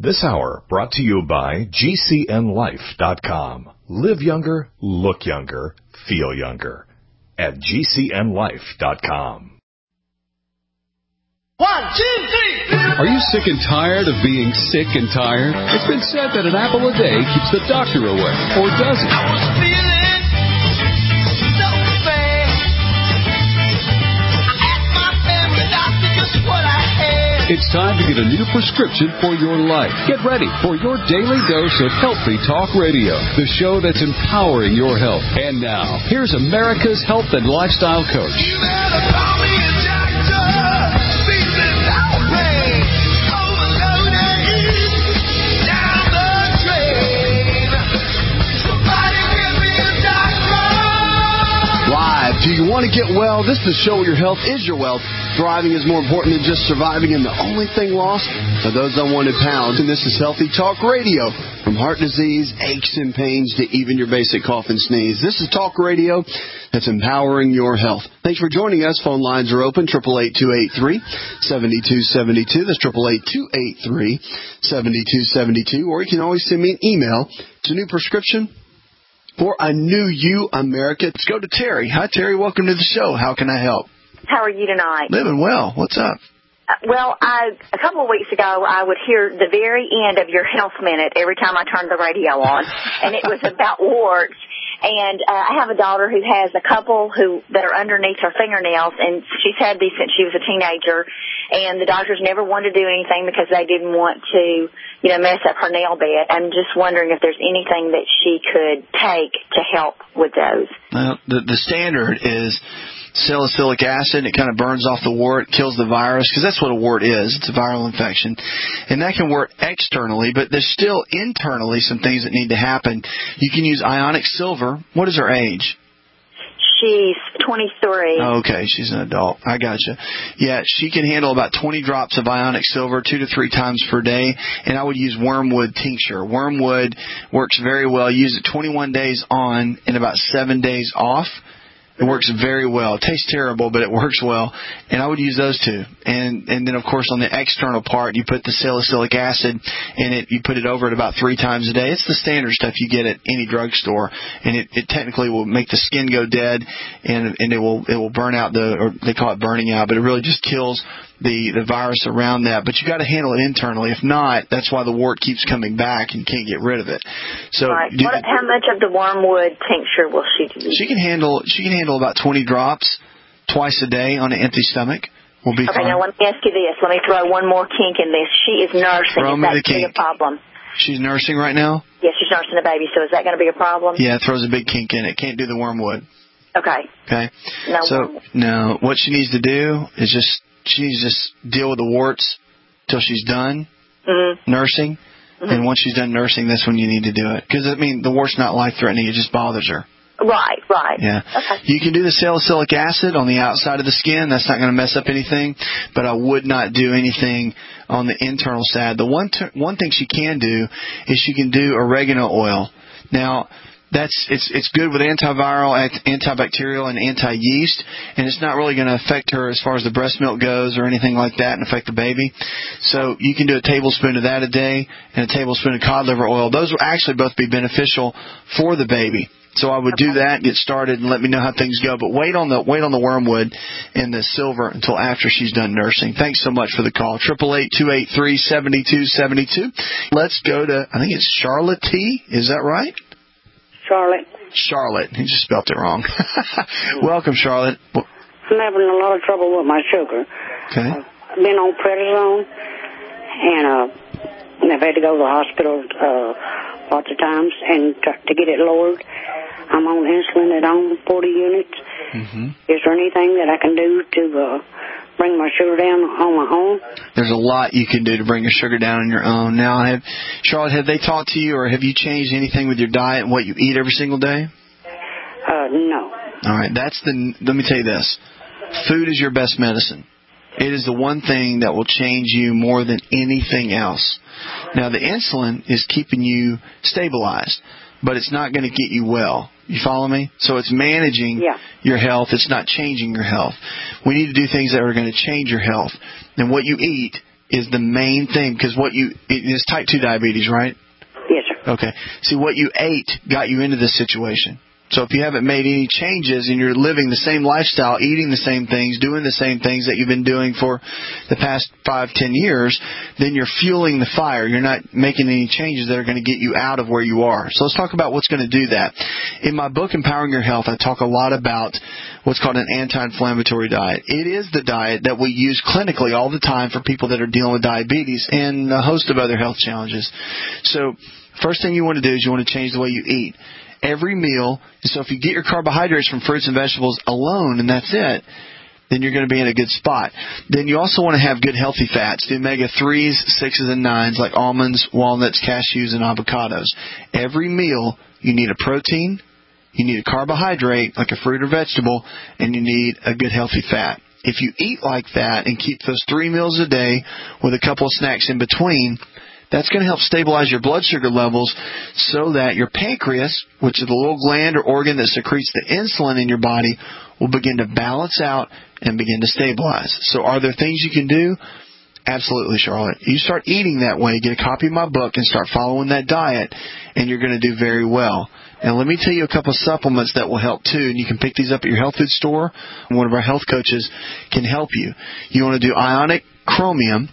This hour brought to you by GCNLife.com. Live younger, look younger, feel younger at GCNLife.com. 1, 2, 3. Are you sick and tired of being sick and tired? It's been said that an apple a day keeps the doctor away, or does it? I was feeling so bad. I asked my family doctor just what I had. It's time to get a new prescription for your life. Get ready for your daily dose of Healthy Talk Radio, the show that's empowering your health. And now, here's America's health and lifestyle coach. You better call me a doctor. Feeling outraged, overloaded, down the drain. Somebody give me a doctor. Live. Do you want to get well? This is the show where your health is your wealth. Thriving is more important than just surviving, and the only thing lost are those unwanted pounds. And this is Healthy Talk Radio. From heart disease, aches and pains, to even your basic cough and sneeze. This is Talk Radio that's empowering your health. Thanks for joining us. Phone lines are open, 888-283-7272. That's 888-283-7272. Or you can always send me an email. It's a new prescription for a new you, America. Let's go to Terry. Hi, Terry. Welcome to the show. How can I help? How are you tonight? Living well. What's up? Well, a couple of weeks ago, I would hear the very end of your health minute every time I turned the radio on, and it was about warts. And I have a daughter who has a couple that are underneath her fingernails, and she's had these since she was a teenager. And the doctors never wanted to do anything because they didn't want to, mess up her nail bed. I'm just wondering if there's anything that she could take to help with those. Well, the standard is salicylic acid. It kind of burns off the wart, kills the virus, because that's what a wart is. It's a viral infection. And that can work externally, but there's still internally some things that need to happen. You can use ionic silver. What is her age? She's 23. Oh, okay, she's an adult. I gotcha. Yeah, she can handle about 20 drops of ionic silver 2 to 3 times per day, and I would use wormwood tincture. Wormwood works very well. Use it 21 days on and about 7 days off. It works very well. It tastes terrible, but it works well. And I would use those two. And then, of course, on the external part, you put the salicylic acid in it. You put it over it about 3 times a day. It's the standard stuff you get at any drugstore. And it technically will make the skin go dead, and it will burn out or they call it burning out, but it really just kills the virus around that. But you got to handle it internally. If not, that's why the wart keeps coming back and you can't get rid of it. So right. How much of the wormwood tincture will she use? She can handle about 20 drops twice a day on an empty stomach. Will be fine. Now let me ask you this. Let me throw one more kink in this. She is nursing. Is that going to be a problem? She's nursing right now? Yes, she's nursing a baby. So is that going to be a problem? Yeah, it throws a big kink in it. Can't do the wormwood. Okay. No, what she needs to do is just deal with the warts till she's done nursing. Mm-hmm. And once she's done nursing, that's when you need to do it. Because, the wart's not life-threatening. It just bothers her. Right. Yeah. Okay. You can do the salicylic acid on the outside of the skin. That's not going to mess up anything. But I would not do anything on the internal side. The one thing she can do is she can do oregano oil. Now, it's good with antiviral, antibacterial, and anti-yeast, and it's not really going to affect her as far as the breast milk goes or anything like that and affect the baby. So you can do a tablespoon of that a day and a tablespoon of cod liver oil. Those will actually both be beneficial for the baby. So I would do that, get started, and let me know how things go. But wait on the wormwood and the silver until after she's done nursing. Thanks so much for the call. 888-283-7272. Let's go to, I think it's Charlotte T. Is that right? Charlotte. He just spelled it wrong. Welcome, Charlotte. I'm having a lot of trouble with my sugar. Okay. I've been on prednisone, and I've had to go to the hospital lots of times and to get it lowered. I'm on insulin at home, 40 units. Mm-hmm. Is there anything that I can do to bring my sugar down on my own? There's a lot you can do to bring your sugar down on your own. Now, Charlotte, have they talked to you, or have you changed anything with your diet and what you eat every single day? No. All right. Let me tell you this. Food is your best medicine. It is the one thing that will change you more than anything else. Now, the insulin is keeping you stabilized, but it's not going to get you well. You follow me? So it's managing your health. It's not changing your health. We need to do things that are going to change your health. And what you eat is the main thing, because it's type 2 diabetes, right? Yes, sir. Okay. See, what you ate got you into this situation. So if you haven't made any changes and you're living the same lifestyle, eating the same things, doing the same things that you've been doing for the past 5-10 years, then you're fueling the fire. You're not making any changes that are going to get you out of where you are. So let's talk about what's going to do that. In my book, Empowering Your Health, I talk a lot about what's called an anti-inflammatory diet. It is the diet that we use clinically all the time for people that are dealing with diabetes and a host of other health challenges. So first thing you want to do is you want to change the way you eat. Every meal, so if you get your carbohydrates from fruits and vegetables alone and that's it, then you're going to be in a good spot. Then you also want to have good healthy fats, the omega-3s, 6s, and 9s like almonds, walnuts, cashews, and avocados. Every meal, you need a protein, you need a carbohydrate like a fruit or vegetable, and you need a good healthy fat. If you eat like that and keep those 3 meals a day with a couple of snacks in between, that's going to help stabilize your blood sugar levels so that your pancreas, which is the little gland or organ that secretes the insulin in your body, will begin to balance out and begin to stabilize. So are there things you can do? Absolutely, Charlotte. You start eating that way, get a copy of my book, and start following that diet, and you're going to do very well. Now, let me tell you a couple of supplements that will help, too, and you can pick these up at your health food store. One of our health coaches can help you. You want to do ionic chromium,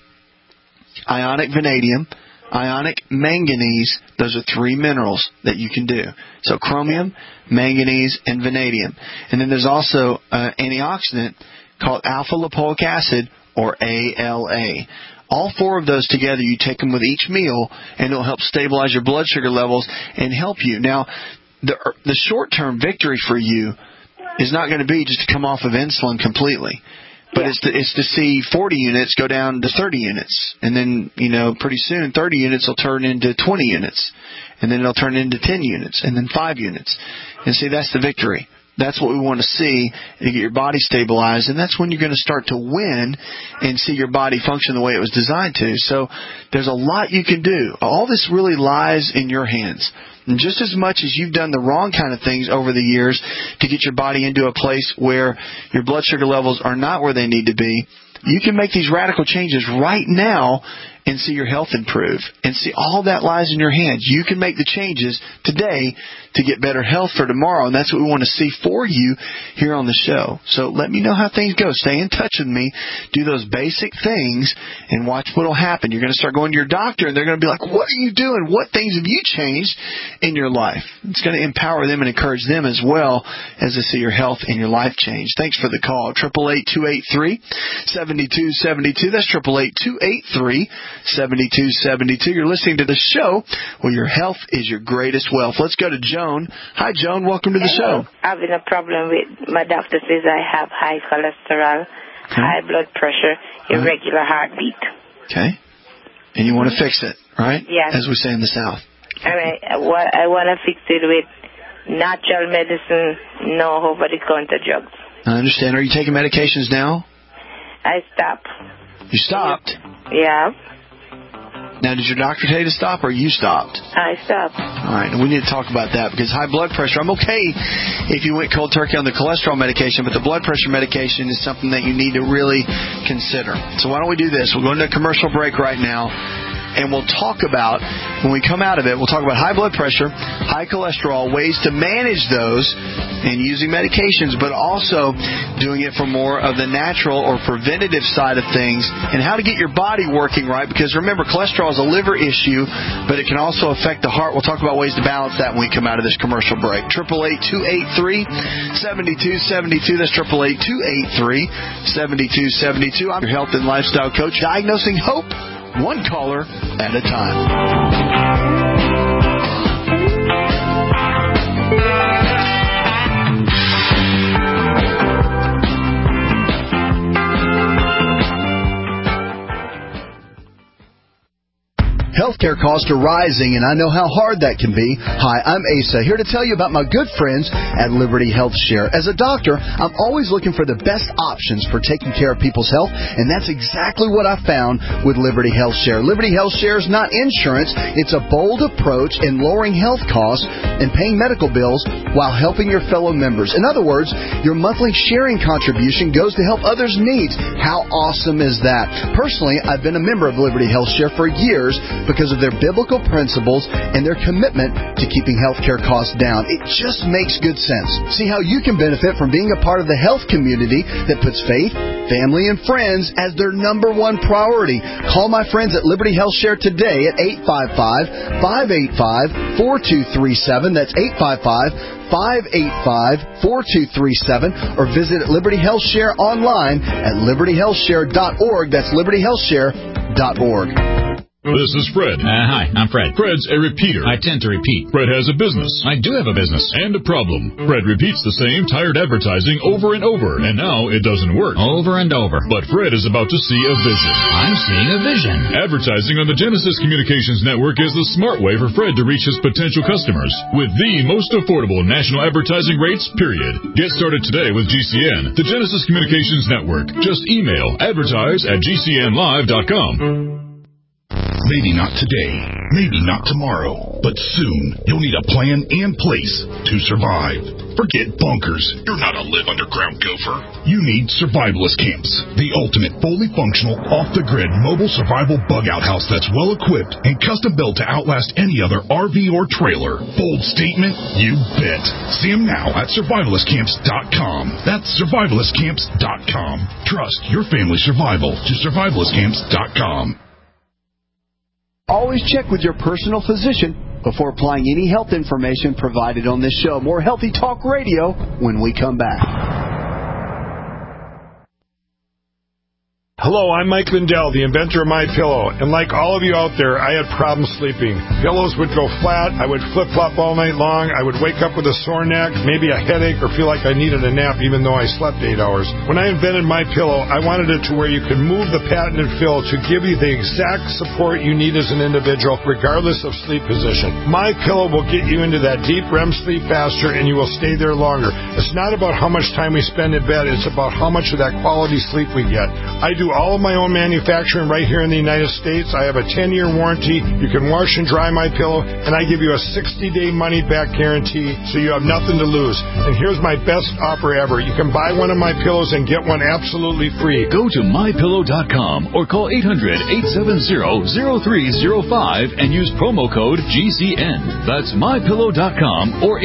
ionic vanadium, ionic manganese. Those are 3 minerals that you can do. So chromium, manganese, and vanadium. And then there's also an antioxidant called alpha-lipoic acid, or ALA. All 4 of those together, you take them with each meal, and it'll help stabilize your blood sugar levels and help you. Now, the short-term victory for you is not going to be just to come off of insulin completely. But it's to see 40 units go down to 30 units. And then, pretty soon 30 units will turn into 20 units. And then it'll turn into 10 units. And then 5 units. And see, that's the victory. That's what we want to see to get your body stabilized. And that's when you're going to start to win and see your body function the way it was designed to. So there's a lot you can do. All this really lies in your hands. And just as much as you've done the wrong kind of things over the years to get your body into a place where your blood sugar levels are not where they need to be, you can make these radical changes right now and see your health improve. And see, all that lies in your hands. You can make the changes today to get better health for tomorrow, and that's what we want to see for you here on the show. So let me know how things go. Stay in touch with me. Do those basic things and watch what will happen. You're going to start going to your doctor, and they're going to be like, what are you doing? What things have you changed in your life? It's going to empower them and encourage them as well as to see your health and your life change. Thanks for the call. 888-283-7272. That's 888-283-7272. You're listening to the show where your health is your greatest wealth. Let's go to Joan. Hi, Joan. Welcome to the show. Having a problem with, my doctor says I have high cholesterol, high blood pressure, irregular heartbeat. Okay. And you want to fix it, right? Yes. As we say in the South. I want to fix it with natural medicine, no over-the-counter drugs. I understand. Are you taking medications now? I stopped. You stopped? Yeah. Now, did your doctor tell you to stop, or you stopped? I stopped. All right, and we need to talk about that, because high blood pressure, I'm okay if you went cold turkey on the cholesterol medication, but the blood pressure medication is something that you need to really consider. So why don't we do this? We'll go into a commercial break right now, and we'll talk about, when we come out of it, we'll talk about high blood pressure, high cholesterol, ways to manage those, and using medications, but also doing it for more of the natural or preventative side of things, and how to get your body working right, because remember, cholesterol is a liver issue, but it can also affect the heart. We'll talk about ways to balance that when we come out of this commercial break. 888-283-7272. That's 888-283-7272. I'm your health and lifestyle coach, diagnosing hope, one caller at a time. Healthcare costs are rising, and I know how hard that can be. Hi, I'm Asa, here to tell you about my good friends at Liberty Health Share. As a doctor, I'm always looking for the best options for taking care of people's health, and that's exactly what I found with Liberty Health Share. Liberty Health Share is not insurance. It's a bold approach in lowering health costs and paying medical bills while helping your fellow members. In other words, your monthly sharing contribution goes to help others' needs. How awesome is that? Personally, I've been a member of Liberty Health Share for years because of their biblical principles and their commitment to keeping healthcare costs down. It just makes good sense. See how you can benefit from being a part of the health community that puts faith, family, and friends as their number one priority. Call my friends at Liberty Health Share today at 855-585-4237. That's 855-585-4237, or visit Liberty Health Share online at libertyhealthshare.org. That's libertyhealthshare.org. This is Fred. Hi, I'm Fred. Fred's a repeater. I tend to repeat. Fred has a business. I do have a business. And a problem. Fred repeats the same tired advertising over and over, and now it doesn't work. Over and over. But Fred is about to see a vision. I'm seeing a vision. Advertising on the Genesis Communications Network is the smart way for Fred to reach his potential customers with the most affordable national advertising rates, period. Get started today with GCN, the Genesis Communications Network. Just email advertise@gcnlive.com. Maybe not today, maybe not tomorrow, but soon you'll need a plan in place to survive. Forget bunkers. You're not a live underground gopher. You need survivalist camps, the ultimate fully functional, off-the-grid mobile survival bug-out house that's well-equipped and custom-built to outlast any other RV or trailer. Bold statement? You bet. See them now at survivalistcamps.com. That's survivalistcamps.com. Trust your family's survival to survivalistcamps.com. Always check with your personal physician before applying any health information provided on this show. More Healthy Talk Radio when we come back. Hello, I'm Mike Lindell, the inventor of MyPillow, and like all of you out there, I had problems sleeping. Pillows would go flat, I would flip-flop all night long, I would wake up with a sore neck, maybe a headache, or feel like I needed a nap even though I slept 8 hours. When I invented MyPillow, I wanted it to where you could move the patented fill to give you the exact support you need as an individual, regardless of sleep position. MyPillow will get you into that deep REM sleep faster, and you will stay there longer. It's not about how much time we spend in bed, it's about how much of that quality sleep we get. I do all of my own manufacturing right here in the United States. I have a 10-year warranty. You can wash and dry my pillow, and I give you a 60-day money-back guarantee, so you have nothing to lose. And here's my best offer ever. You can buy one of my pillows and get one absolutely free. Go to MyPillow.com or call 800-870-0305 and use promo code GCN. That's MyPillow.com or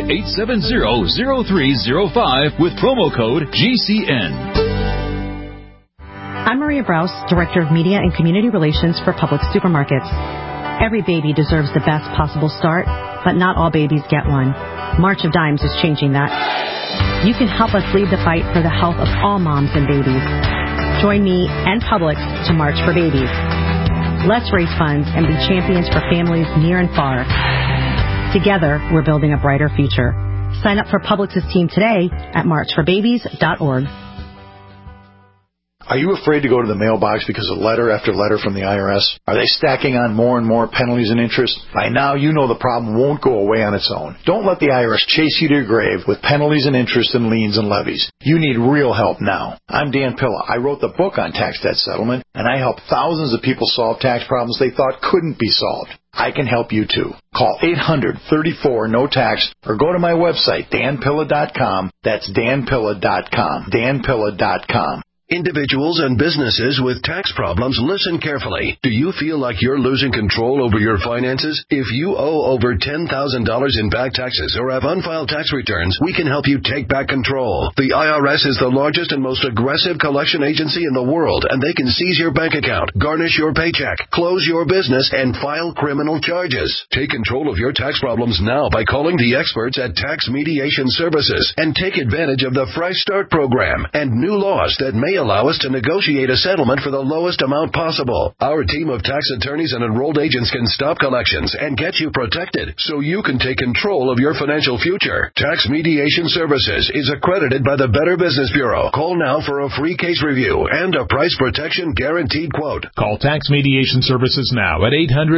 800-870-0305 with promo code GCN. I'm Maria Brous, Director of Media and Community Relations for Publix Supermarkets. Every baby deserves the best possible start, but not all babies get one. March of Dimes is changing that. You can help us lead the fight for the health of all moms and babies. Join me and Publix to March for Babies. Let's raise funds and be champions for families near and far. Together, we're building a brighter future. Sign up for Publix's team today at marchforbabies.org. Are you afraid to go to the mailbox because of letter after letter from the IRS? Are they stacking on more and more penalties and interest? By now, you know the problem won't go away on its own. Don't let the IRS chase you to your grave with penalties and interest and liens and levies. You need real help now. I'm Dan Pilla. I wrote the book on tax debt settlement, and I help thousands of people solve tax problems they thought couldn't be solved. I can help you too. Call 800-34-NO-TAX or go to my website, danpilla.com. That's danpilla.com. danpilla.com. Individuals and businesses with tax problems, listen carefully. Do you feel like you're losing control over your finances? If you owe over $10,000 in back taxes or have unfiled tax returns, we can help you take back control. The IRS is the largest and most aggressive collection agency in the world, and they can seize your bank account, garnish your paycheck, close your business, and file criminal charges. Take control of your tax problems now by calling the experts at Tax Mediation Services and take advantage of the Fresh Start program and new laws that may may allow us to negotiate a settlement for the lowest amount possible. Our team of tax attorneys and enrolled agents can stop collections and get you protected so you can take control of your financial future. Tax Mediation Services is accredited by the Better Business Bureau. Call now for a free case review and a price protection guaranteed quote. Call Tax Mediation Services now at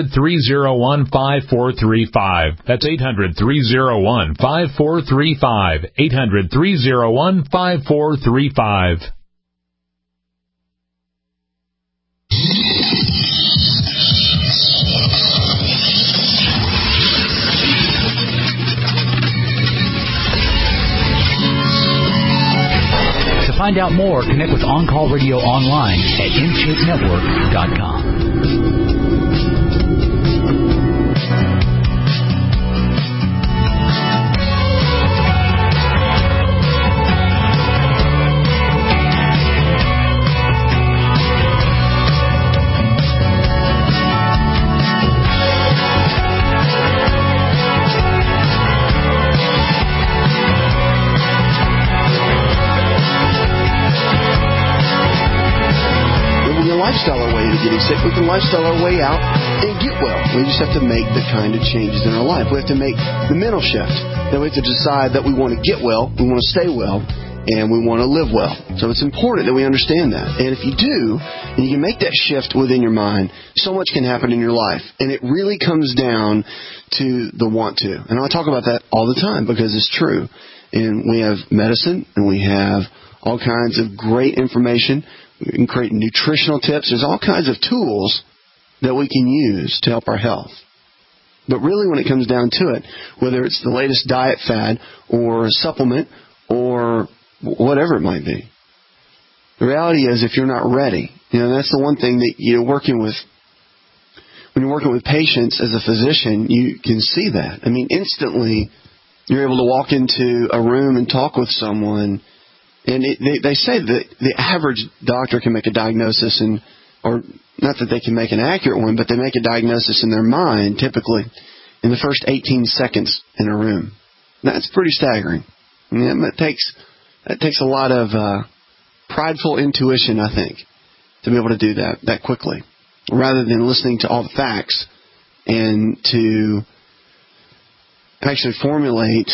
800-301-5435. That's 800-301-5435. 800-301-5435. To find out more, connect with On Call Radio online at InShapeNetwork.com. Lifestyle our way to getting sick. We can lifestyle our way out and get well. We just have to make the kind of changes in our life. We have to make the mental shift. Then we have to decide that we want to get well, we want to stay well, and we want to live well. So it's important that we understand that. And if you do, and you can make that shift within your mind, so much can happen in your life. And it really comes down to the want to. And I talk about that all the time because it's true. And we have medicine, and we have all kinds of great information. We can create nutritional tips. There's all kinds of tools that we can use to help our health. But really, when it comes down to it, whether it's the latest diet fad or a supplement or whatever it might be, the reality is if you're not ready, that's the one thing that when you're working with patients as a physician, you can see that. I mean, instantly, you're able to walk into a room and talk with someone. And they say that the average doctor can make a diagnosis, or not that they can make an accurate one, but they make a diagnosis in their mind, typically, in the first 18 seconds in a room. That's pretty staggering. I mean, that takes a lot of prideful intuition, I think, to be able to do that quickly, rather than listening to all the facts and to actually formulate,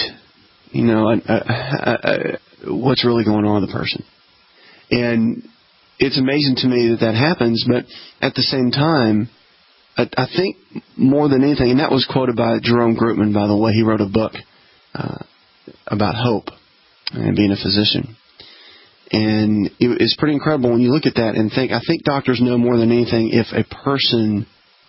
what's really going on with the person. And it's amazing to me that happens, but at the same time, I think more than anything, and that was quoted by Jerome Grootman, by the way. He wrote a book about hope and being a physician. And it's pretty incredible when you look at that and think, I think doctors know more than anything if a person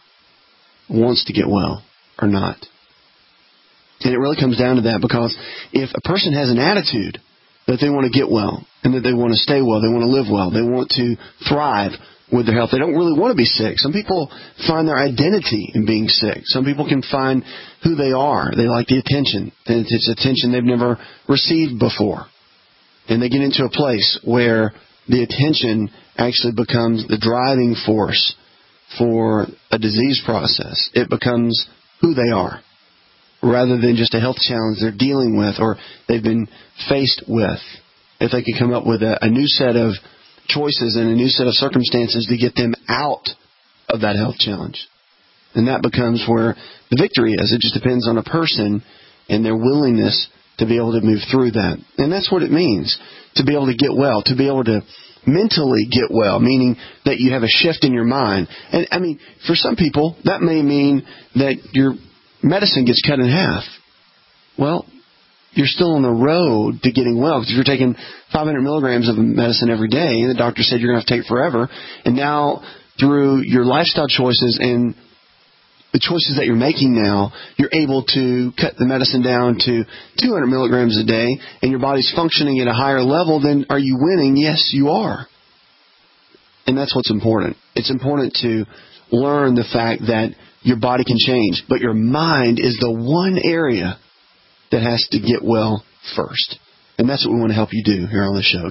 wants to get well or not. And it really comes down to that, because if a person has an attitude that they want to get well and that they want to stay well, they want to live well, they want to thrive with their health, they don't really want to be sick. Some people find their identity in being sick. Some people can find who they are. They like the attention. It's attention they've never received before. And they get into a place where the attention actually becomes the driving force for a disease process. It becomes who they are, rather than just a health challenge they're dealing with or they've been faced with. If they could come up with a new set of choices and a new set of circumstances to get them out of that health challenge. And that becomes where the victory is. It just depends on a person and their willingness to be able to move through that. And that's what it means, to be able to get well, to be able to mentally get well, meaning that you have a shift in your mind. And, I mean, for some people, that may mean that your medicine gets cut in half. Well, you're still on the road to getting well, because if you're taking 500 milligrams of medicine every day, and the doctor said you're going to have to take it forever, and now through your lifestyle choices and the choices that you're making now, you're able to cut the medicine down to 200 milligrams a day, and your body's functioning at a higher level, then are you winning? Yes, you are. And that's what's important. It's important to learn the fact that your body can change, but your mind is the one area that has to get well first. And that's what we want to help you do here on the show.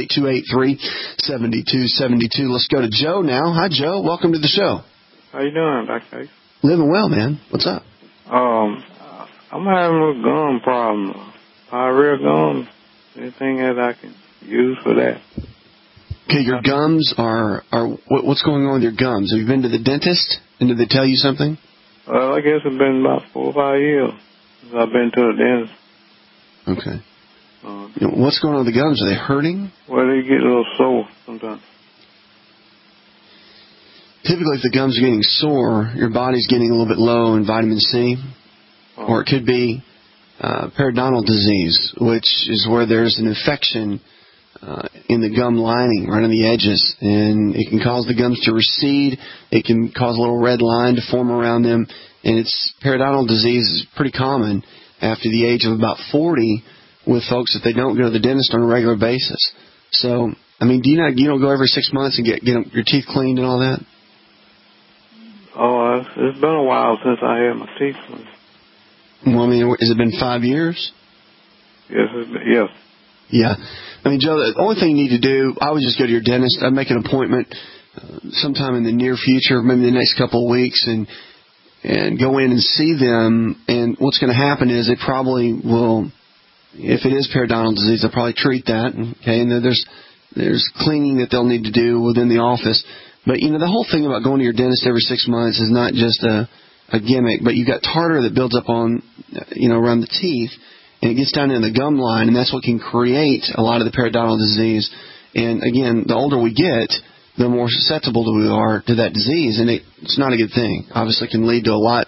888-283-7272. Let's go to Joe now. Hi, Joe. Welcome to the show. How you doing, Dr. Living well, man. What's up? I'm having a gum problem. Pyrrhea gum. Anything that I can use for that? Okay, your gums are what's going on with your gums? Have you been to the dentist, and did they tell you something? Well, I guess it's been about 4 or 5 years since I've been to the dentist. Okay. What's going on with the gums? Are they hurting? Well, they get a little sore sometimes. Typically, if the gums are getting sore, your body's getting a little bit low in vitamin C, or it could be periodontal disease, which is where there's an infection in the gum lining, right on the edges, and it can cause the gums to recede. It can cause a little red line to form around them, and periodontal disease is pretty common after the age of about 40 with folks that they don't go to the dentist on a regular basis. So, I mean, you don't go every 6 months and get your teeth cleaned and all that? Oh, it's been a while since I had my teeth cleaned. Well, I mean, has it been 5 years? Yes, yes. Yeah. I mean, Joe, the only thing you need to do, I would just go to your dentist. I'd make an appointment sometime in the near future, maybe the next couple of weeks, and go in and see them. And what's going to happen is they probably will, if it is periodontal disease, they'll probably treat that. Okay, and then there's cleaning that they'll need to do within the office. But, the whole thing about going to your dentist every 6 months is not just a gimmick, but you've got tartar that builds up on, around the teeth, and it gets down in the gum line, and that's what can create a lot of the periodontal disease. And, again, the older we get, the more susceptible we are to that disease, and it's not a good thing. Obviously, it can lead to a lot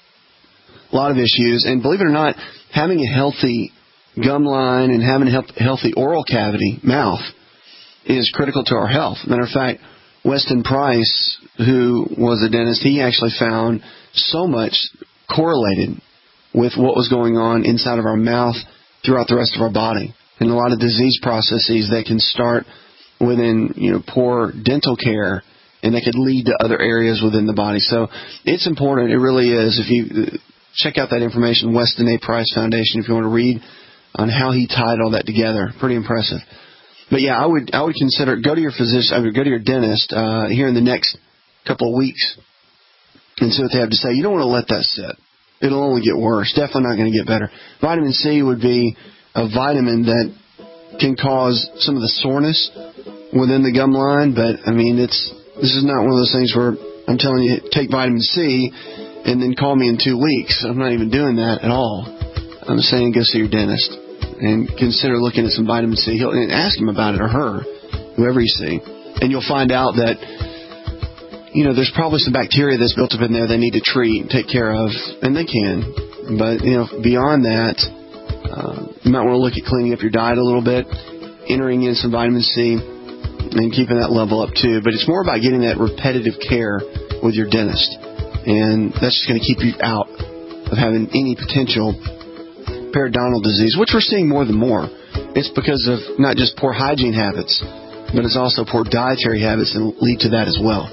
of issues. And believe it or not, having a healthy gum line and having a healthy oral cavity, mouth, is critical to our health. Matter of fact, Weston Price, who was a dentist, he actually found so much correlated with what was going on inside of our mouth throughout the rest of our body. And a lot of disease processes that can start within, poor dental care, and that could lead to other areas within the body. So it's important. It really is. If you check out that information, Weston A. Price Foundation, if you want to read on how he tied all that together. Pretty impressive. But yeah, I would consider, go to your physician, go to your dentist here in the next couple of weeks and see what they have to say. You don't want to let that sit. It'll only get worse. Definitely not going to get better. Vitamin C would be a vitamin that can cause some of the soreness within the gum line, but I mean, this is not one of those things where I'm telling you take vitamin C and then call me in 2 weeks. I'm not even doing that at all. I'm saying go see your dentist and consider looking at some vitamin C. And ask him about it, or her, whoever you see. And you'll find out that, there's probably some bacteria that's built up in there they need to treat and take care of, and they can. But, beyond that, you might want to look at cleaning up your diet a little bit, entering in some vitamin C, and keeping that level up too. But it's more about getting that repetitive care with your dentist. And that's just going to keep you out of having any potential periodontal disease, which we're seeing more than more. It's because of not just poor hygiene habits, but it's also poor dietary habits that lead to that as well.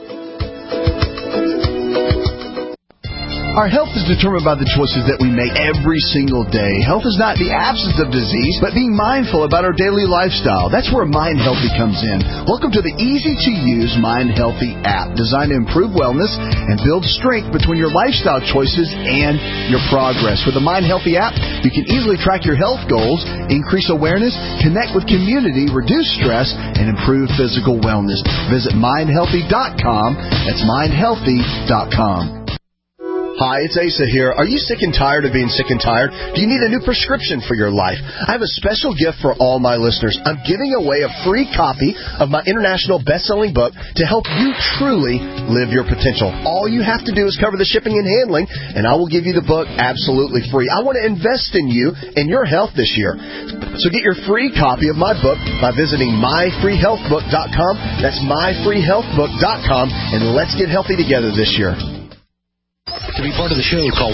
Our health is determined by the choices that we make every single day. Health is not the absence of disease, but being mindful about our daily lifestyle. That's where Mind Healthy comes in. Welcome to the easy-to-use Mind Healthy app, designed to improve wellness and build strength between your lifestyle choices and your progress. With the Mind Healthy app, you can easily track your health goals, increase awareness, connect with community, reduce stress, and improve physical wellness. Visit mindhealthy.com. That's mindhealthy.com. Hi, it's Asa here. Are you sick and tired of being sick and tired? Do you need a new prescription for your life? I have a special gift for all my listeners. I'm giving away a free copy of my international best-selling book to help you truly live your potential. All you have to do is cover the shipping and handling, and I will give you the book absolutely free. I want to invest in you and your health this year. So get your free copy of my book by visiting myfreehealthbook.com. That's myfreehealthbook.com, and let's get healthy together this year. To be part of the show, call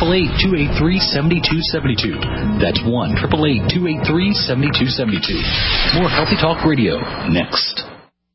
1-888-283-7272. That's 1-888-283-7272. More Healthy Talk Radio next.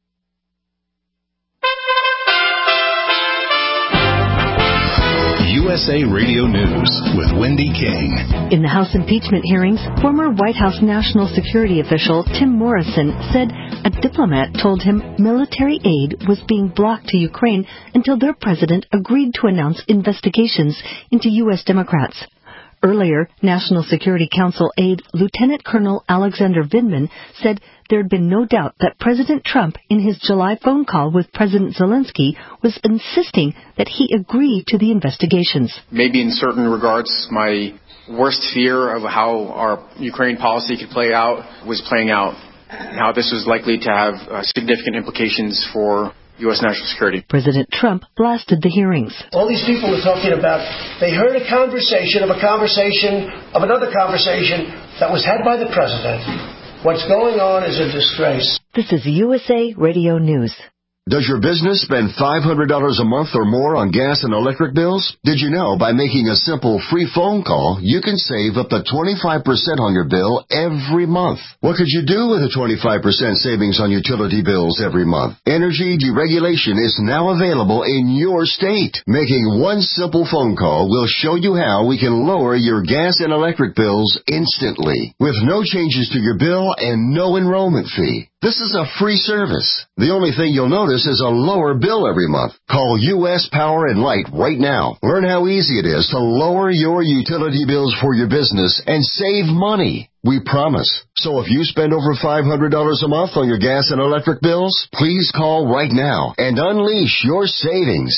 USA Radio News with Wendy King. In the House impeachment hearings, former White House national security official Tim Morrison said a diplomat told him military aid was being blocked to Ukraine until their president agreed to announce investigations into U.S. Democrats. Earlier, National Security Council aide Lieutenant Colonel Alexander Vindman said there had been no doubt that President Trump, in his July phone call with President Zelensky, was insisting that he agree to the investigations. Maybe in certain regards, my worst fear of how our Ukraine policy could play out was playing out. How this was likely to have significant implications for U.S. national security. President Trump blasted the hearings. All these people are talking about, they heard a conversation of another conversation that was had by the president. What's going on is a disgrace. This is USA Radio News. Does your business spend $500 a month or more on gas and electric bills? Did you know by making a simple free phone call, you can save up to 25% on your bill every month? What could you do with a 25% savings on utility bills every month? Energy deregulation is now available in your state. Making one simple phone call will show you how we can lower your gas and electric bills instantly, with no changes to your bill and no enrollment fee. This is a free service. The only thing you'll notice is a lower bill every month. Call U.S. Power and Light right now. Learn how easy it is to lower your utility bills for your business and save money. We promise. So if you spend over $500 a month on your gas and electric bills, please call right now and unleash your savings.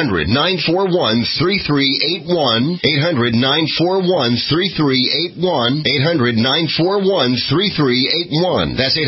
800-941-3381. 800-941-3381. 800-941-3381. That's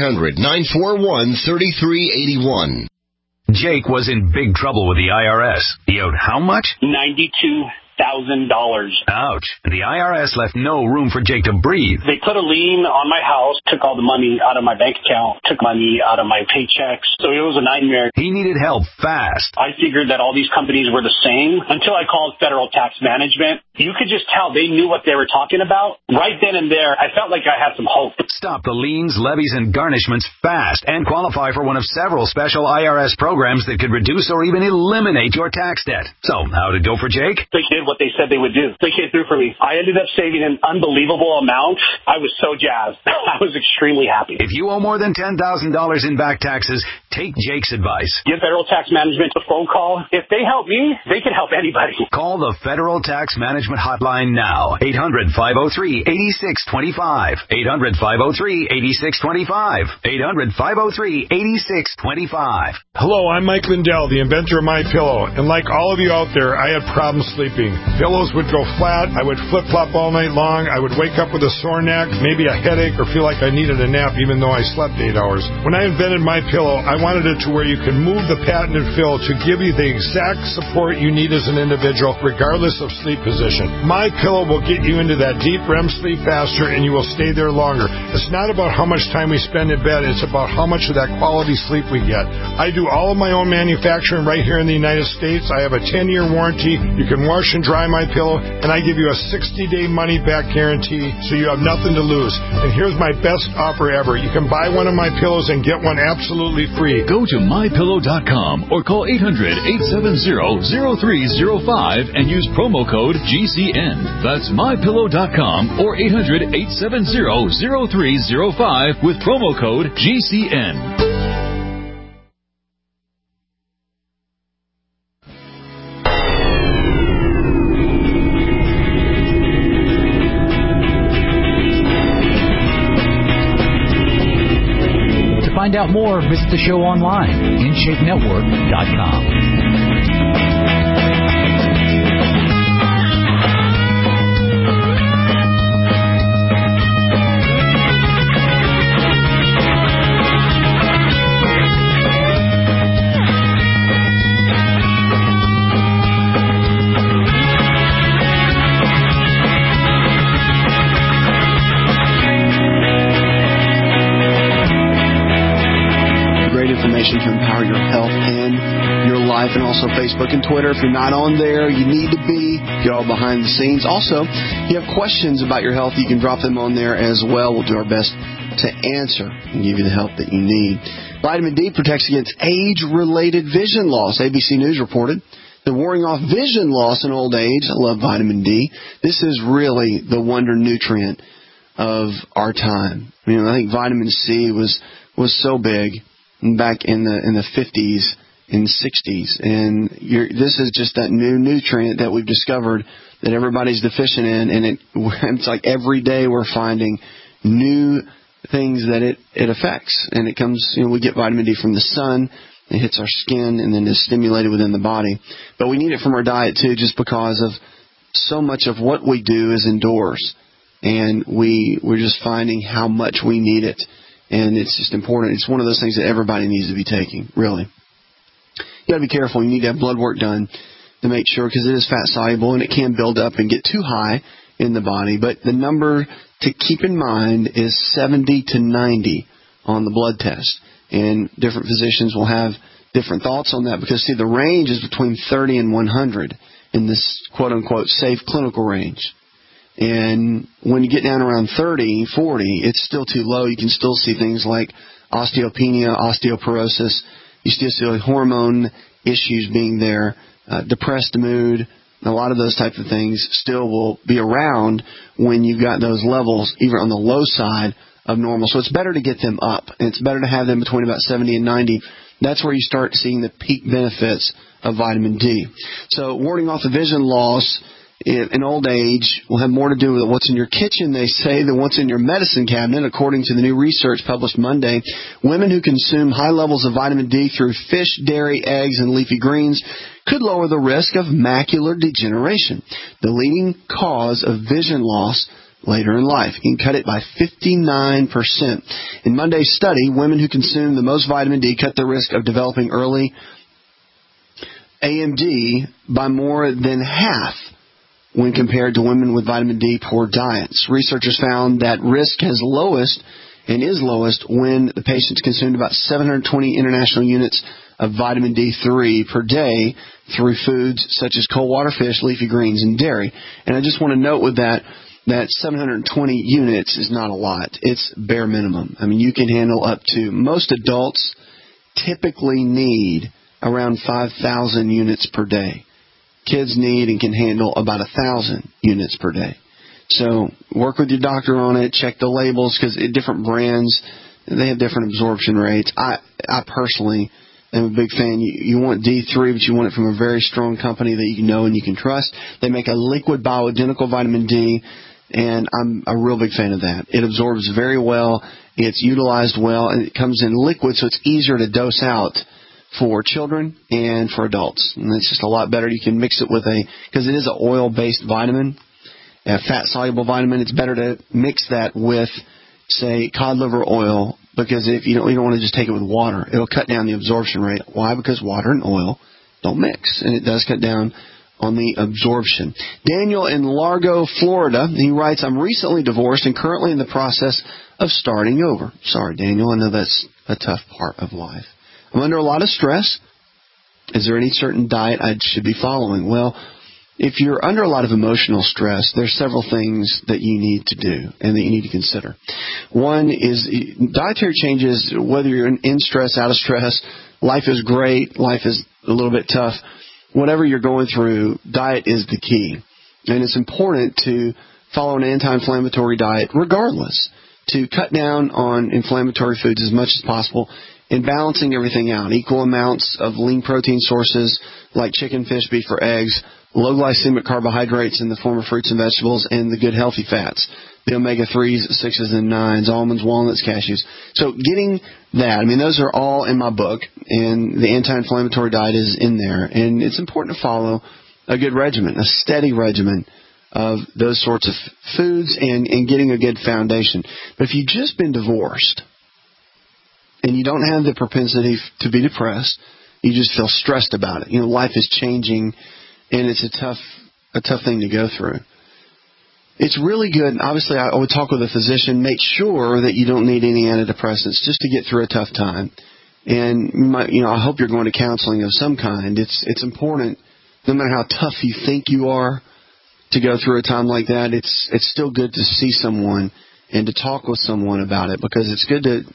800-941-3381. Jake was in big trouble with the IRS. He owed how much? $92,000. Ouch. And the IRS left no room for Jake to breathe. They put a lien on my house, took all the money out of my bank account, took money out of my paychecks. So it was a nightmare. He needed help fast. I figured that all these companies were the same until I called Federal Tax Management. You could just tell they knew what they were talking about. Right then and there, I felt like I had some hope. Stop the liens, levies, and garnishments fast and qualify for one of several special IRS programs that could reduce or even eliminate your tax debt. So, how'd it go for Jake? They did what they said they would do. They came through for me. I ended up saving an unbelievable amount. I was so jazzed. I was extremely happy. If you owe more than $10,000 in back taxes, take Jake's advice. Give Federal Tax Management a phone call. If they help me, they can help anybody. Call the Federal Tax Management Hotline now. 800-503-8625. 800-503-8625. 800-503-8625. Hello, I'm Mike Lindell, the inventor of MyPillow. And like all of you out there, I had problems sleeping. Pillows would go flat. I would flip-flop all night long. I would wake up with a sore neck, maybe a headache, or feel like I needed a nap even though I slept 8 hours. When I invented MyPillow, I wanted it to where you can move the patented fill to give you the exact support you need as an individual, regardless of sleep position. MyPillow will get you into that deep REM sleep faster, and you will stay there longer. It's not about how much time we spend in bed. It's about how much of that quality sleep we get. I do all of my own manufacturing right here in the United States. I have a 10-year warranty. You can wash and dry MyPillow, and I give you a 60-day money-back guarantee, so you have nothing to lose. And here's my best offer ever. You can buy one of my pillows and get one absolutely free. Go to MyPillow.com or call 800-870-0305 and use promo code GCN. That's MyPillow.com or 800-870-0305 with promo code GCN. To find out more, visit the show online, InShapeNetwork.com. Information to empower your health and your life, and also Facebook and Twitter. If you're not on there, you need to be. Get all behind the scenes. Also, if you have questions about your health, you can drop them on there as well. We'll do our best to answer and give you the help that you need. Vitamin D protects against age-related vision loss. ABC News reported the warning off vision loss in old age. I love vitamin D. This is really the wonder nutrient of our time. I think vitamin C was so big back in the 50s and 60s, and this is just that new nutrient that we've discovered that everybody's deficient in, and it's like every day we're finding new things that it affects. And it comes, we get vitamin D from the sun. It hits our skin and then is stimulated within the body. But we need it from our diet, too, just because of so much of what we do is indoors. And we're just finding how much we need it. And it's just important. It's one of those things that everybody needs to be taking, really. You got to be careful. You need to have blood work done to make sure, because it is fat soluble and it can build up and get too high in the body. But the number to keep in mind is 70 to 90 on the blood test. And different physicians will have different thoughts on that because, see, the range is between 30 and 100 in this quote-unquote safe clinical range. And when you get down around 30, 40, it's still too low. You can still see things like osteopenia, osteoporosis. You still see hormone issues being there, depressed mood. A lot of those types of things still will be around when you've got those levels, even on the low side of normal. So it's better to get them up, and it's better to have them between about 70 and 90. That's where you start seeing the peak benefits of vitamin D. So warding off the vision loss in old age will have more to do with what's in your kitchen, they say, than what's in your medicine cabinet. According to the new research published Monday, women who consume high levels of vitamin D through fish, dairy, eggs, and leafy greens could lower the risk of macular degeneration, the leading cause of vision loss later in life. You can cut it by 59%. In Monday's study, women who consume the most vitamin D cut the risk of developing early AMD by more than half when compared to women with vitamin D poor diets. Researchers found that risk is lowest when the patients consumed about 720 international units of vitamin D3 per day through foods such as cold water fish, leafy greens, and dairy. And I just want to note with that 720 units is not a lot. It's bare minimum. I mean, you can handle up to, most adults typically need around 5,000 units per day. Kids need and can handle about 1,000 units per day. So work with your doctor on it. Check the labels, because different brands, they have different absorption rates. I personally am a big fan. You want D3, but you want it from a very strong company that you know and you can trust. They make a liquid bioidentical vitamin D, and I'm a real big fan of that. It absorbs very well. It's utilized well, and it comes in liquid, so it's easier to dose out for children and for adults. And it's just a lot better. You can mix it with because it is an oil-based vitamin, a fat-soluble vitamin. It's better to mix that with, say, cod liver oil, because if you don't want to just take it with water. It'll cut down the absorption rate. Why? Because water and oil don't mix, and it does cut down on the absorption. Daniel in Largo, Florida, he writes, I'm recently divorced and currently in the process of starting over. Sorry, Daniel, I know that's a tough part of life. I'm under a lot of stress. Is there any certain diet I should be following? Well, if you're under a lot of emotional stress, there's several things that you need to do and that you need to consider. One is dietary changes, whether you're in stress, out of stress, life is great, life is a little bit tough. Whatever you're going through, diet is the key. And it's important to follow an anti-inflammatory diet regardless, to cut down on inflammatory foods as much as possible, and balancing everything out. Equal amounts of lean protein sources like chicken, fish, beef, or eggs, low glycemic carbohydrates in the form of fruits and vegetables, and the good healthy fats, the omega-3s, 6s, and 9s, almonds, walnuts, cashews. So getting that, those are all in my book, and the anti-inflammatory diet is in there. And it's important to follow a good regimen, a steady regimen of those sorts of foods and getting a good foundation. But if you've just been divorced, and you don't have the propensity to be depressed, you just feel stressed about it. Life is changing, and it's a tough thing to go through. It's really good. Obviously, I would talk with a physician. Make sure that you don't need any antidepressants just to get through a tough time. And I hope you're going to counseling of some kind. It's important, no matter how tough you think you are, to go through a time like that. It's still good to see someone and to talk with someone about it, because it's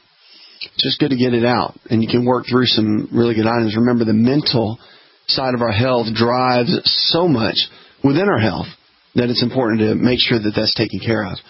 just good to get it out, and you can work through some really good items. Remember, the mental side of our health drives so much within our health that it's important to make sure that that's taken care of.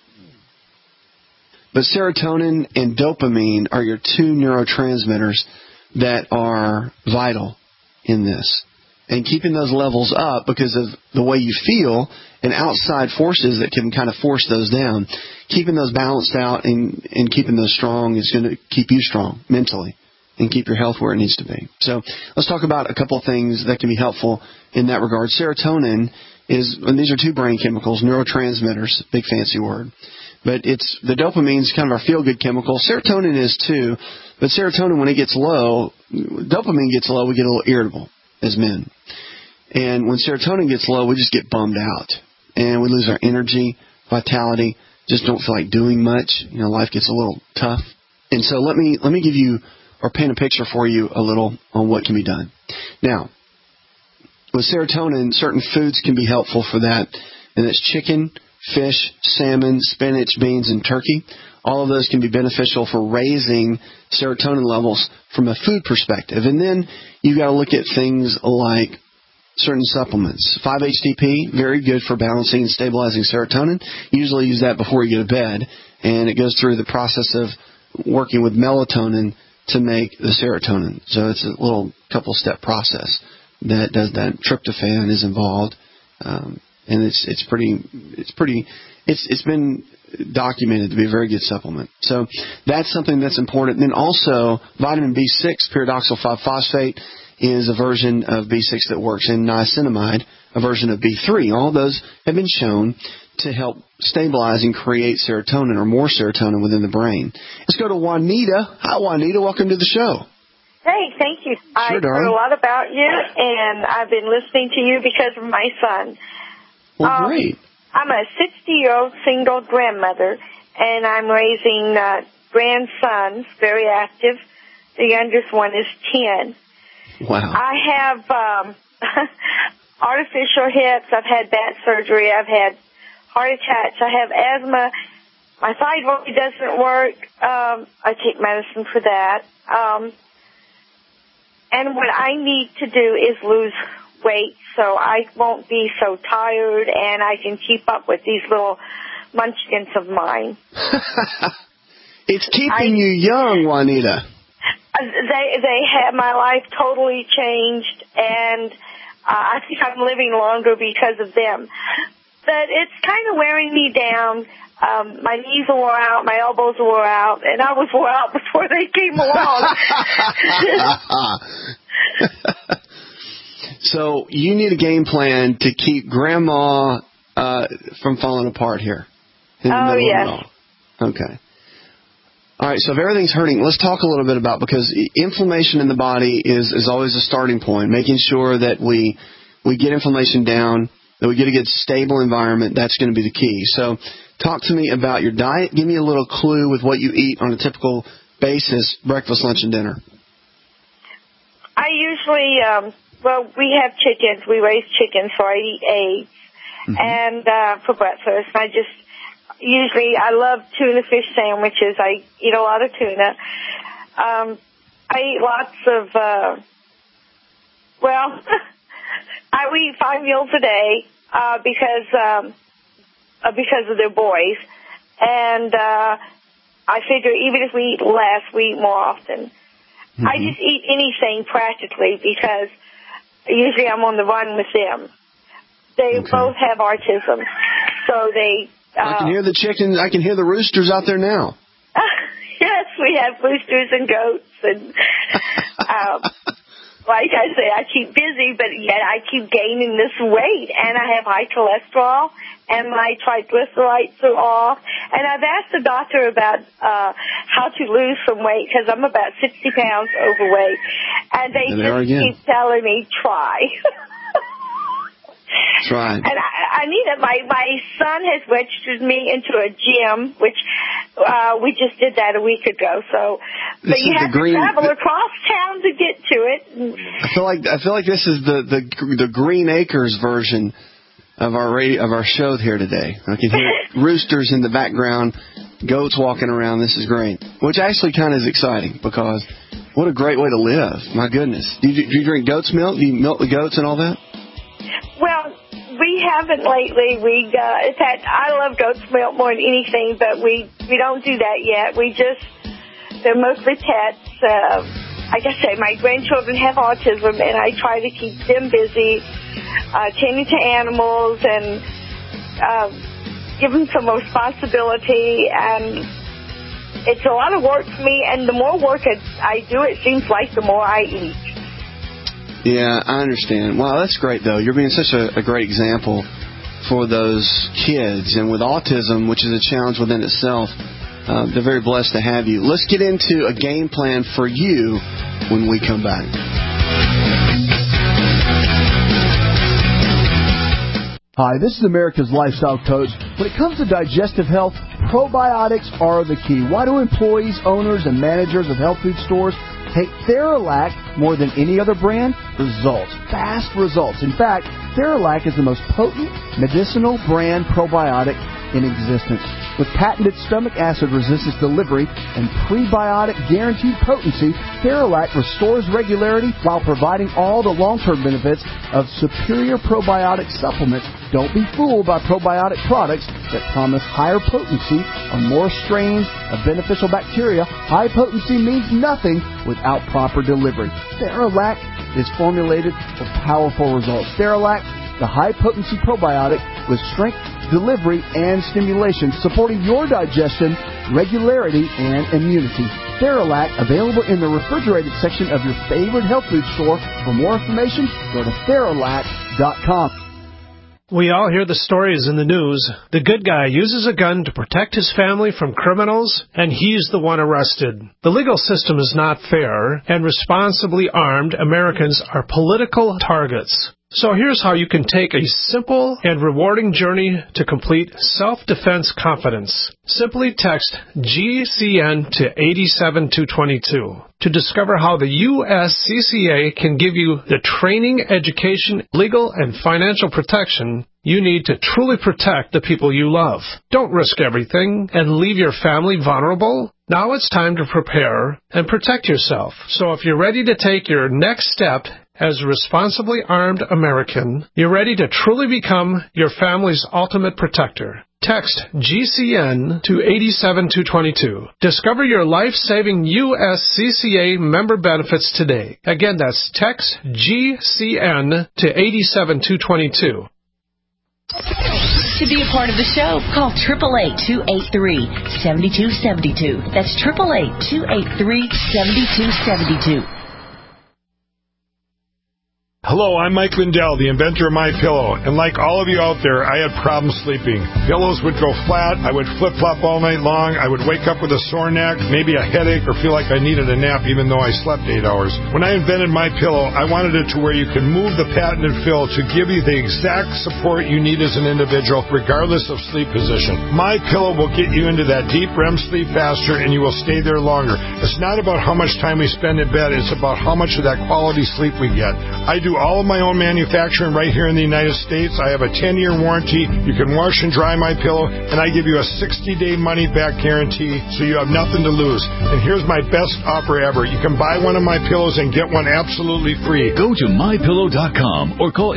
But serotonin and dopamine are your two neurotransmitters that are vital in this. And keeping those levels up, because of the way you feel and outside forces that can kind of force those down. Keeping those balanced out and keeping those strong is going to keep you strong mentally and keep your health where it needs to be. So let's talk about a couple of things that can be helpful in that regard. Serotonin and these are two brain chemicals, neurotransmitters, big fancy word. But the dopamine is kind of our feel-good chemical. Serotonin is too, but serotonin, when it gets low, dopamine gets low, we get a little irritable as men. And when serotonin gets low, we just get bummed out. And we lose our energy, vitality, just don't feel like doing much. Life gets a little tough. And so let me give you, or paint a picture for you a little on what can be done. Now, with serotonin, certain foods can be helpful for that, and it's chicken, fish, salmon, spinach, beans, and turkey. All of those can be beneficial for raising serotonin levels from a food perspective. And then you've got to look at things like certain supplements. 5-HTP, very good for balancing and stabilizing serotonin. Usually use that before you go to bed, and it goes through the process of working with melatonin to make the serotonin. So it's a little couple-step process that does that. Tryptophan is involved. And it's been documented to be a very good supplement. So that's something that's important. And then also vitamin B6, pyridoxal 5-phosphate, is a version of B6 that works, and niacinamide, a version of B3. All those have been shown to help stabilize and create serotonin or more serotonin within the brain. Let's go to Juanita. Hi, Juanita. Welcome to the show. Hey, thank you. Sure, I've heard a lot about you, and I've been listening to you because of my son. Well, great. I'm a 60-year-old single grandmother, and I'm raising grandsons, very active. The youngest one is 10. Wow. I have artificial hips. I've had back surgery. I've had heart attacks. I have asthma. My thyroid doesn't work. I take medicine for that. And what I need to do is lose weight so I won't be so tired and I can keep up with these little munchkins of mine. It's keeping you young, Juanita. They have my life totally changed, and I think I'm living longer because of them. But it's kind of wearing me down. My knees are wore out, my elbows are wore out, and I was wore out before they came along. So you need a game plan to keep Grandma from falling apart here. Oh, yes. Okay. All right, so if everything's hurting, let's talk a little bit about, because inflammation in the body is always a starting point, making sure that we get inflammation down, that we get a good stable environment. That's going to be the key. So talk to me about your diet. Give me a little clue with what you eat on a typical basis, breakfast, lunch, and dinner. I usually, we have chickens. We raise chickens, so I eat eggs and for breakfast. I love tuna fish sandwiches. I eat a lot of tuna. I eat lots of, I eat 5 meals a day because of their boys. And I figure even if we eat less, we eat more often. I just eat anything practically because usually I'm on the run with them. They both have autism, so they... I can hear the chickens. I can hear the roosters out there now. Yes, we have roosters and goats, and like I say, I keep busy, but yet I keep gaining this weight, and I have high cholesterol, and my triglycerides are off. And I've asked the doctor about how to lose some weight because I'm about 60 pounds overweight, and they just keep telling me try. Try. And I need it. My son has registered me into a gym, which we just did that a week ago. So, but you have to travel across town to get to it. I feel like this is the Green Acres version of our show here today. I can hear roosters in the background, goats walking around. This is great, which actually kind of is exciting because what a great way to live. My goodness. Do you drink goat's milk? Do you milk the goats and all that? Well, we haven't lately. In fact, I love goat's milk more than anything, but we don't do that yet. They're mostly pets. Like I say, my grandchildren have autism, and I try to keep them busy, tending to animals, and given some responsibility, and it's a lot of work for me, and the more work I do, it seems like the more I eat. Yeah, I understand. Wow, that's great, though. You're being such a great example for those kids. And with autism, which is a challenge within itself, they're very blessed to have you. Let's get into a game plan for you when we come back. Hi, this is America's Lifestyle Coach. When it comes to digestive health, probiotics are the key. Why do employees, owners, and managers of health food stores take Theralac more than any other brand? Results. Fast results. In fact, Theralac is the most potent medicinal brand probiotic in existence. With patented stomach acid resistance delivery and prebiotic guaranteed potency, Theralac restores regularity while providing all the long-term benefits of superior probiotic supplements. Don't be fooled by probiotic products that promise higher potency or more strains of beneficial bacteria. High potency means nothing without proper delivery. Theralac is formulated for powerful results. Theralac, the high-potency probiotic with strength, delivery, and stimulation, supporting your digestion, regularity, and immunity. Theralac, available in the refrigerated section of your favorite health food store. For more information, go to Theralac.com. We all hear the stories in the news. The good guy uses a gun to protect his family from criminals, and he's the one arrested. The legal system is not fair, and responsibly armed Americans are political targets. So here's how you can take a simple and rewarding journey to complete self-defense confidence. Simply text GCN to 87222 to discover how the USCCA can give you the training, education, legal, and financial protection you need to truly protect the people you love. Don't risk everything and leave your family vulnerable. Now it's time to prepare and protect yourself. So if you're ready to take your next step as a responsibly armed American, you're ready to truly become your family's ultimate protector. Text GCN to 87222. Discover your life-saving USCCA member benefits today. Again, that's text GCN to 87222. To be a part of the show, call 888-283-7272. That's 888-283-7272. Hello, I'm Mike Lindell, the inventor of MyPillow, and like all of you out there, I had problems sleeping. Pillows would go flat, I would flip-flop all night long, I would wake up with a sore neck, maybe a headache, or feel like I needed a nap even though I slept 8 hours. When I invented MyPillow, I wanted it to where you could move the patented fill to give you the exact support you need as an individual, regardless of sleep position. MyPillow will get you into that deep REM sleep faster, and you will stay there longer. It's not about how much time we spend in bed, it's about how much of that quality sleep we get. I do all of my own manufacturing right here in the United States. I have a 10-year warranty. You can wash and dry my pillow, and I give you a 60-day money-back guarantee, so you have nothing to lose. And here's my best offer ever. You can buy one of my pillows and get one absolutely free. Go to MyPillow.com or call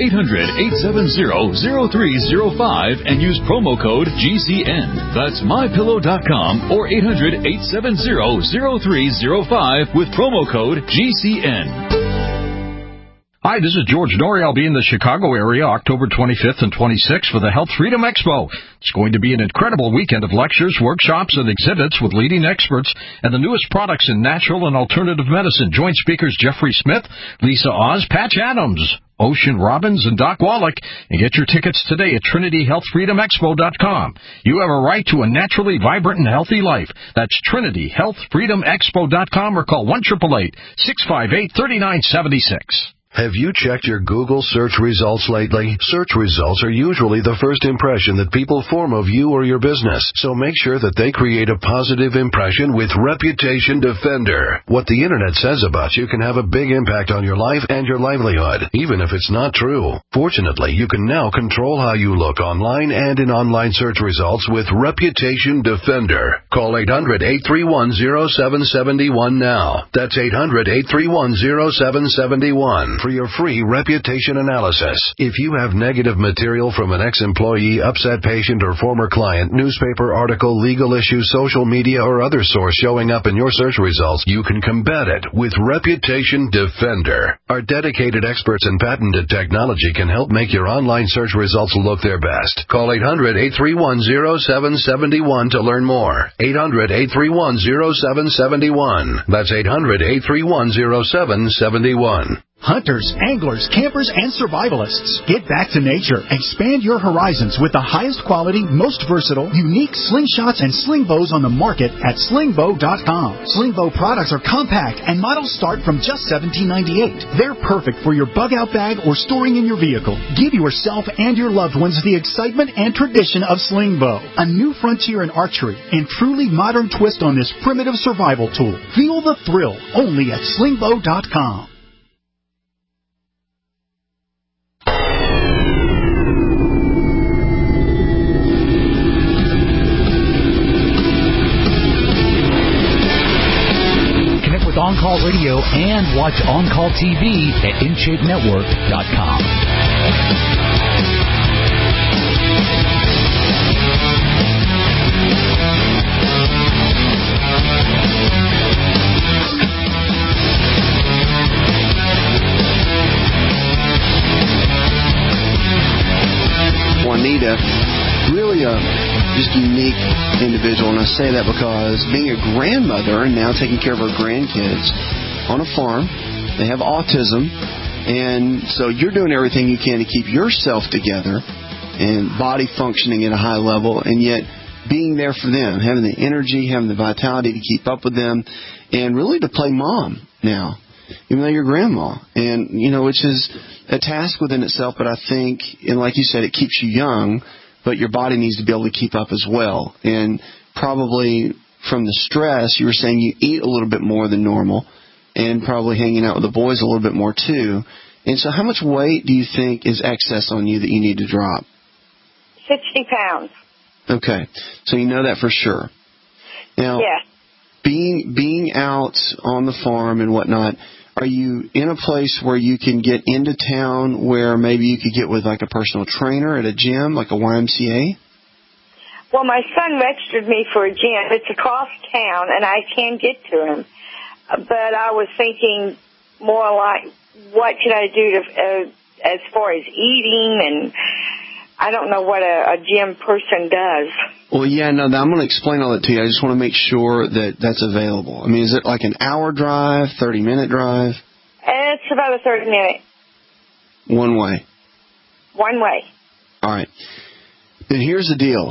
800-870-0305 and use promo code GCN. That's MyPillow.com or 800-870-0305 with promo code GCN. Hi, this is George Norrie. I'll be in the Chicago area October 25th and 26th for the Health Freedom Expo. It's going to be an incredible weekend of lectures, workshops, and exhibits with leading experts and the newest products in natural and alternative medicine. Join speakers Jeffrey Smith, Lisa Oz, Patch Adams, Ocean Robbins, and Doc Wallach, and get your tickets today at TrinityHealthFreedomExpo.com. You have a right to a naturally vibrant and healthy life. That's TrinityHealthFreedomExpo.com or call 1-888-658-3976. Have you checked your Google search results lately? Search results are usually the first impression that people form of you or your business, so make sure that they create a positive impression with Reputation Defender. What the Internet says about you can have a big impact on your life and your livelihood, even if it's not true. Fortunately, you can now control how you look online and in online search results with Reputation Defender. Call 800-831-0771 now. That's 800-831-0771. for your free reputation analysis. If you have negative material from an ex-employee, upset patient, or former client, newspaper article, legal issue, social media, or other source showing up in your search results, you can combat it with Reputation Defender. Our dedicated experts in patented technology can help make your online search results look their best. Call 800-831-0771 to learn more. 800-831-0771. That's 800-831-0771. Hunters, anglers, campers, and survivalists. Get back to nature. Expand your horizons with the highest quality, most versatile, unique slingshots and sling bows on the market at slingbow.com. Slingbow products are compact and models start from just $17.98. They're perfect for your bug-out bag or storing in your vehicle. Give yourself and your loved ones the excitement and tradition of Slingbow, a new frontier in archery and truly modern twist on this primitive survival tool. Feel the thrill only at slingbow.com. On Call Radio and watch On Call TV at InShapeNetwork.com. Juanita, really just unique individual, and I say that because being a grandmother and now taking care of her grandkids on a farm, they have autism, and so you're doing everything you can to keep yourself together and body functioning at a high level, and yet being there for them, having the energy, having the vitality to keep up with them, and really to play mom now, even though you're grandma, and which is a task within itself, but I think, and like you said, it keeps you young, but your body needs to be able to keep up as well. And probably from the stress, you were saying you eat a little bit more than normal and probably hanging out with the boys a little bit more too. And so how much weight do you think is excess on you that you need to drop? 60 pounds. Okay. So you know that for sure. Now, yeah. Being out on the farm and whatnot, are you in a place where you can get into town where maybe you could get with like a personal trainer at a gym, like a YMCA? Well, my son registered me for a gym. It's across town, and I can get to him. But I was thinking more like, what can I do to, as far as eating, and I don't know what a gym person does. Well, yeah, no, I'm going to explain all that to you. I just want to make sure that that's available. I mean, is it like an hour drive, 30-minute drive? It's about a 30-minute. One way? One way. All right. Then here's the deal.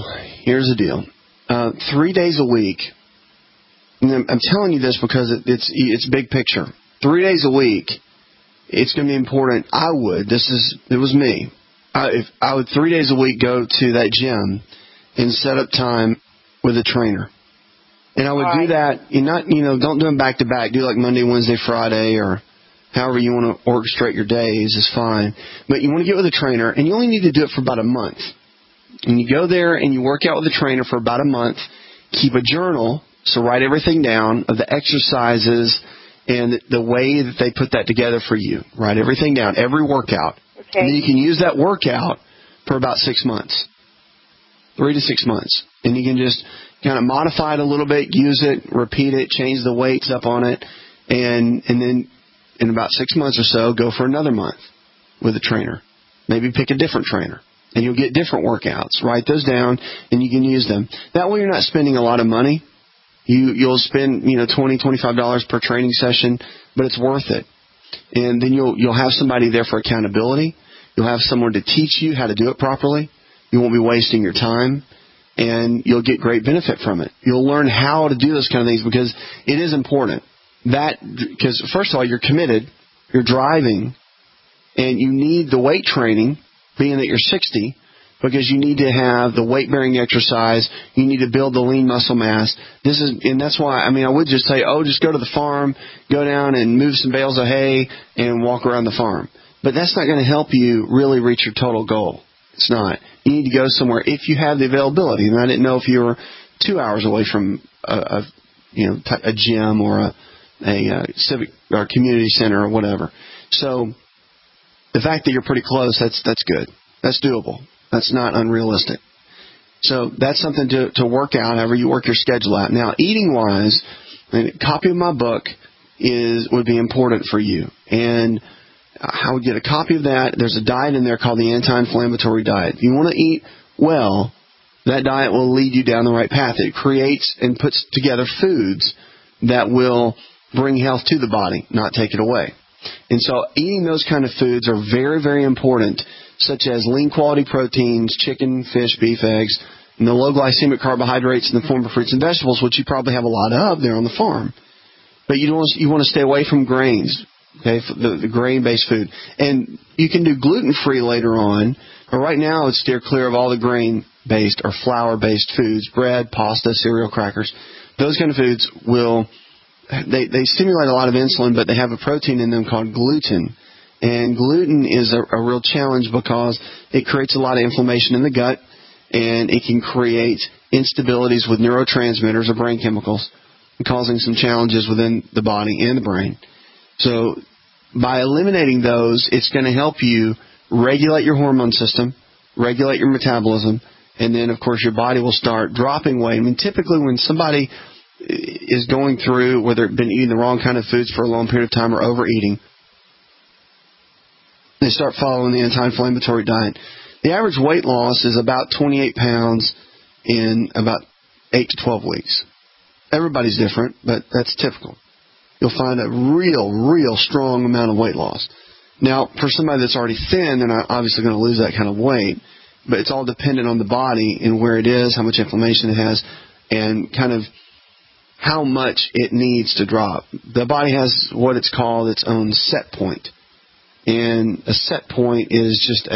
3 days a week. And I'm telling you this because it's big picture. 3 days a week, it's going to be important. It was me. If I would 3 days a week go to that gym and set up time with a trainer. And I would do that, and not, don't do them back to back. Do like Monday, Wednesday, Friday, or however you want to orchestrate your days is fine. But you want to get with a trainer, and you only need to do it for about a month. And you go there and you work out with a trainer for about a month. Keep a journal, so write everything down of the exercises and the way that they put that together for you. Write everything down, every workout. Okay. And then you can use that workout for about 6 months. 3 to 6 months. And you can just kind of modify it a little bit, use it, repeat it, change the weights up on it, and then in about 6 months or so, go for another month with a trainer. Maybe pick a different trainer. And you'll get different workouts. Write those down, and you can use them. That way you're not spending a lot of money. You'll spend, $20, $25 per training session, but it's worth it. And then you'll have somebody there for accountability. You'll have someone to teach you how to do it properly. You won't be wasting your time, and you'll get great benefit from it. You'll learn how to do those kind of things because it is important. Because first of all, you're committed, you're driving, and you need the weight training, being that you're 60, because you need to have the weight-bearing exercise. You need to build the lean muscle mass. And that's why, I would just say, just go to the farm, go down and move some bales of hay and walk around the farm. But that's not going to help you really reach your total goal. It's not. You need to go somewhere if you have the availability. And I didn't know if you were 2 hours away from a gym or a civic or community center or whatever. So the fact that you're pretty close, that's good. That's doable. That's not unrealistic. So that's something to work out, however you work your schedule out. Now, eating-wise, a copy of my book would be important for you. And I would get a copy of that. There's a diet in there called the anti-inflammatory diet. If you want to eat well, that diet will lead you down the right path. It creates and puts together foods that will bring health to the body, not take it away. And so eating those kind of foods are very, very important, such as lean quality proteins, chicken, fish, beef, eggs, and the low glycemic carbohydrates in the form of fruits and vegetables, which you probably have a lot of there on the farm. But you want to stay away from grains, okay, the grain-based food. And you can do gluten-free later on, but right now I would steer clear of all the grain-based or flour-based foods, bread, pasta, cereal, crackers. Those kind of foods they stimulate a lot of insulin, but they have a protein in them called gluten. And gluten is a real challenge because it creates a lot of inflammation in the gut, and it can create instabilities with neurotransmitters or brain chemicals, causing some challenges within the body and the brain. So by eliminating those, it's going to help you regulate your hormone system, regulate your metabolism, and then, of course, your body will start dropping weight. I mean, typically when somebody is going through, whether it's been eating the wrong kind of foods for a long period of time or overeating, they start following the anti-inflammatory diet. The average weight loss is about 28 pounds in about 8 to 12 weeks. Everybody's different, but that's typical. You'll find a real strong amount of weight loss. Now, for somebody that's already thin, they're not obviously going to lose that kind of weight, but it's all dependent on the body and where it is, how much inflammation it has, and kind of how much it needs to drop. The body has what it's called its own set point. And a set point is just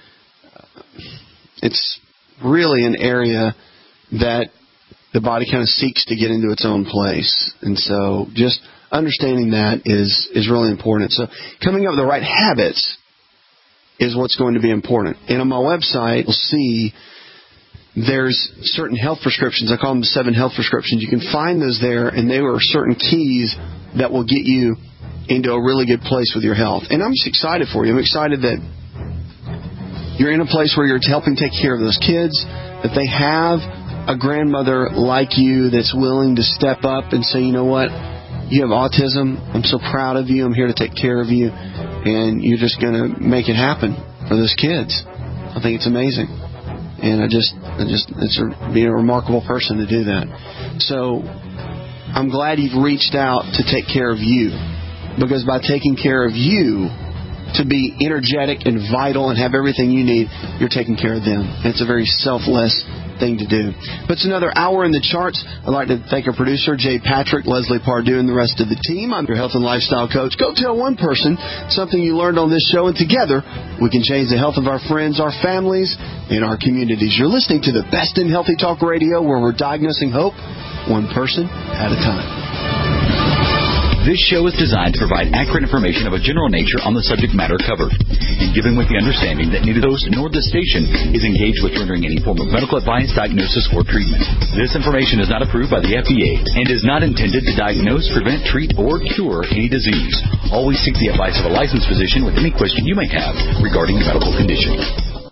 it's really an area that the body kind of seeks to get into its own place. And so just understanding that is really important. So coming up with the right habits is what's going to be important. And on my website, you'll see there's certain health prescriptions. I call them 7 health prescriptions. You can find those there, and they are certain keys that will get you into a really good place with your health. And I'm just excited for you. I'm excited that you're in a place where you're helping take care of those kids, that they have a grandmother like you that's willing to step up and say, you know what, you have autism. I'm so proud of you. I'm here to take care of you. And you're just going to make it happen for those kids. I think it's amazing. And it's being a remarkable person to do that. So I'm glad you've reached out to take care of you. Because by taking care of you, to be energetic and vital and have everything you need, you're taking care of them. And it's a very selfless thing to do. But it's another hour in the charts. I'd like to thank our producer, Jay Patrick, Leslie Pardue, and the rest of the team. I'm your health and lifestyle coach. Go tell one person something you learned on this show, and together we can change the health of our friends, our families, and our communities. You're listening to the best in Healthy Talk Radio, where we're diagnosing hope one person at a time. This show is designed to provide accurate information of a general nature on the subject matter covered, and given with the understanding that neither host nor the station is engaged with rendering any form of medical advice, diagnosis, or treatment. This information is not approved by the FDA and is not intended to diagnose, prevent, treat, or cure any disease. Always seek the advice of a licensed physician with any question you may have regarding a medical condition.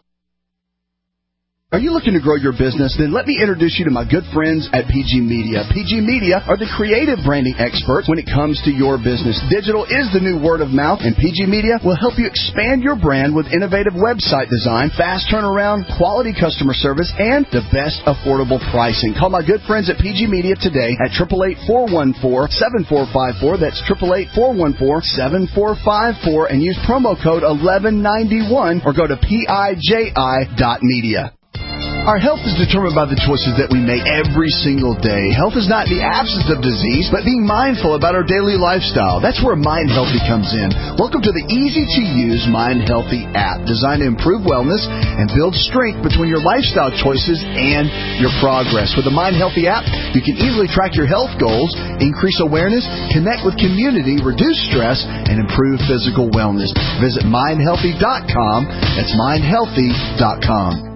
Are you looking to grow your business? Then let me introduce you to my good friends at PG Media. PG Media are the creative branding experts when it comes to your business. Digital is the new word of mouth, and PG Media will help you expand your brand with innovative website design, fast turnaround, quality customer service, and the best affordable pricing. Call my good friends at PG Media today at 888-414-7454. That's 888-414-7454, and use promo code 1191 or go to PIJI.media. Our health is determined by the choices that we make every single day. Health is not the absence of disease, but being mindful about our daily lifestyle. That's where Mind Healthy comes in. Welcome to the easy-to-use Mind Healthy app, designed to improve wellness and build strength between your lifestyle choices and your progress. With the Mind Healthy app, you can easily track your health goals, increase awareness, connect with community, reduce stress, and improve physical wellness. Visit mindhealthy.com. That's mindhealthy.com.